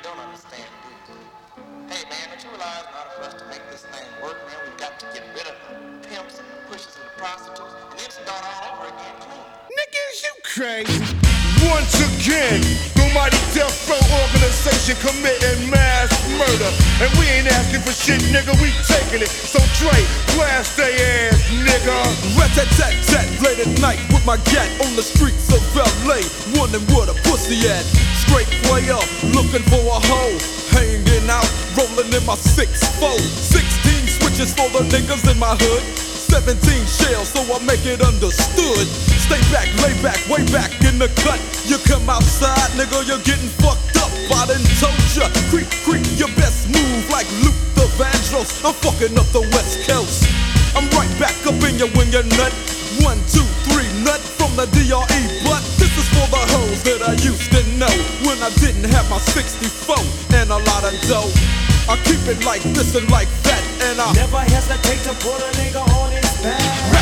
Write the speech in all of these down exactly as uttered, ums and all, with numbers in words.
don't understand, do you? Hey, man, don't you realize in order for us to make this thing work, man, we've got to get rid of the pimps and the pushers and the prostitutes, and then start all over again clean. Niggas, you crazy. Once again, the mighty Death Row organization committing mass murder. And we ain't asking for shit, nigga, we taking it. So Dre, blast they ass, nigga. Rat-tat-tat-tat, late at night with my gat on the streets of L A, wondering where the pussy at. Straight player, looking for a hoe, hanging out, rolling in my six four. Sixteen switches for the niggas in my hood, seventeen shells so I make it understood. Stay back, lay back, way back in the cut. You come outside, nigga, you're getting fucked up. I done told ya, creep, creep, your best move like Luther Vandross. I'm fucking up the West Coast. I'm right back up in your when you're nut. One, two, three, nut from the D R E. But this is for the hoes that I used to know when I didn't have my sixty-four and a lot of dough. I keep it like this and like that, and I never hesitate to put a nigga on his back.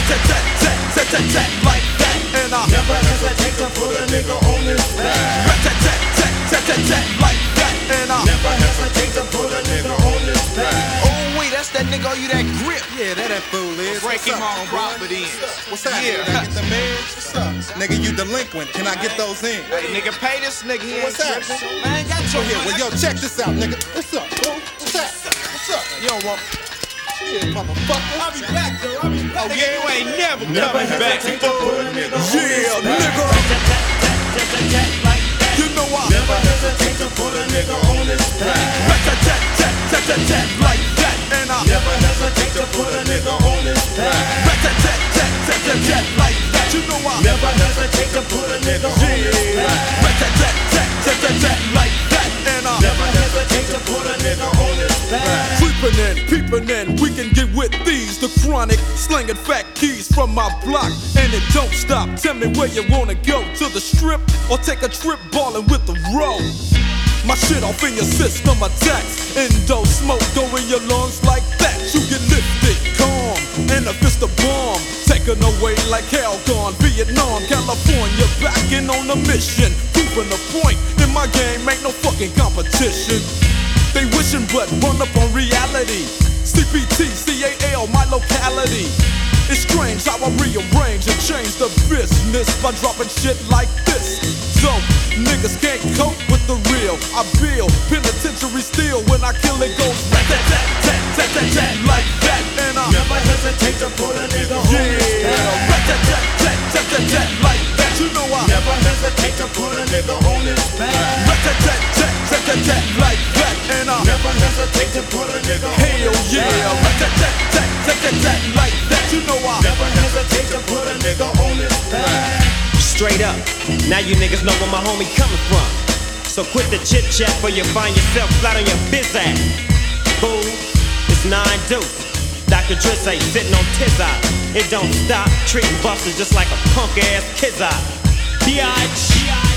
Rat-tat-tat-tat-tat-tat like that, and I never hesitate to put a nigga on his back. Rat-tat-tat-tat-tat-tat like that, and I never hesitate to put a nigga on his back. Oh wait, that's that nigga, you that grip. Yeah, that that fool is. Break him on Robert in. What's up? Yeah. Can I get the meds? What's up? Nigga, you delinquent. Can I get those in? Hey, nigga, pay this nigga. He ain't What's up? tripping. Man, got Go your here. Well, yo, check this out, nigga. What's up, bro? What's up? What's up? You don't want. Shit, motherfucker. I'll be back, though. I'll be back. Oh, yeah, you ain't never Never coming back. hesitate to put a nigga on his yeah, back. nigga. Rat-tat-tat-tat-tat like that. You know I Never hesitate to put a nigga on his back. Rat-tat-tat-tat-tat like that, and I Never hesitate to put a nigga on his back. Rat-tat-tat-tat-tat like that. You know I Never hesitate to put a nigga on his back. Rat-tat-tat-tat-tat like that, and I Never hesitate to put a nigga on his back. creeping in, peeping in, we can get with these. The chronic, slinging fat keys from my block, and it don't stop. Tell me where you wanna go, to the strip or take a trip ballin' with the road. My shit off in your system attacks. Indo smoke go in your lungs like that. You get lifted, calm, and a fist of bomb taken away like hell gone. Vietnam, California, backing on a mission. Proving the point, in my game ain't no fucking competition. They wishing but run up on reality. C P T, C A L, my locality. It's strange how I rearrange and change the business by dropping shit like this. So, niggas can't cope with the real. I build penitentiary steel when I kill it goes rat-tat-tat-tat-tat like that, and I Never hesitate to put a nigga on his yeah, back. rat-tat-tat-tat-tat like that. You know I Never hesitate to put a nigga on his back. rat-tat-tat-tat-tat like that, and I Never hesitate to put a nigga on hell his yeah, back. rat-tat-tat-tat-tat like that. You know I Never hesitate to put a nigga on his back. Straight up, now you niggas know where my homie coming from. So quit the chit chat before you find yourself flat on your biz ass. Fool, it's nine deuce. Doctor Drizzy sitting on Tizza. It don't stop treating busters just like a punk ass kid. B I